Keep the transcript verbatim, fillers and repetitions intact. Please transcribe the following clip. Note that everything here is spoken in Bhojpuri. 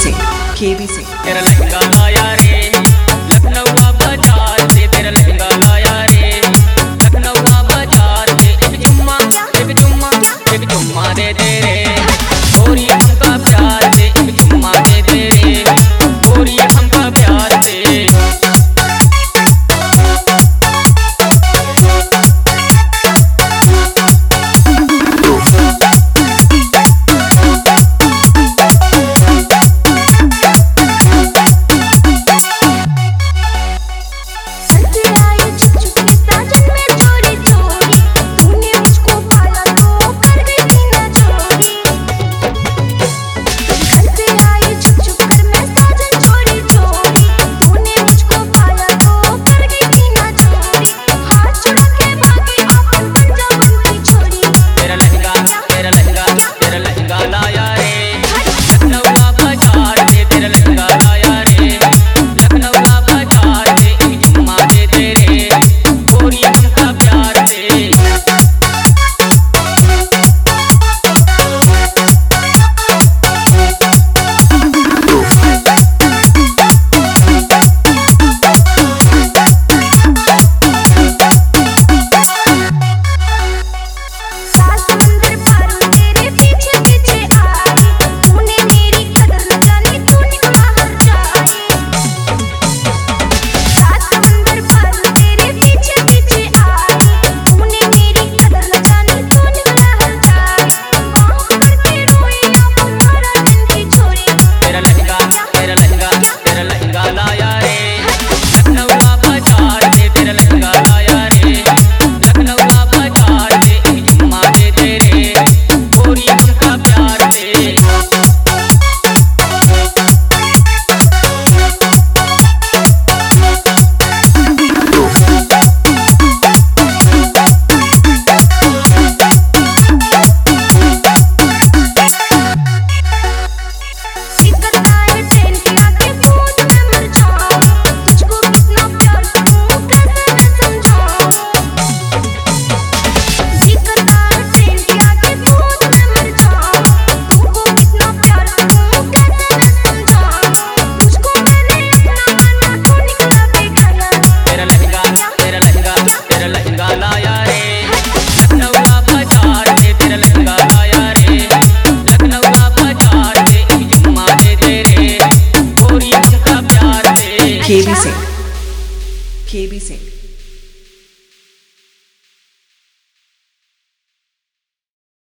सिंह केबी सिंह तेरा लहंगा लाया रे लखनऊ बाजार से, तेरा लहंगा लाया रे लखनऊ बाजार से। एक चुम्मा एक चुम्मा एक चुम्मा दे दे रे गोरी हमका प्यार से, एक चुम्मा दे दे रे गोरी हमका प्यार से। KB Singh KB Singh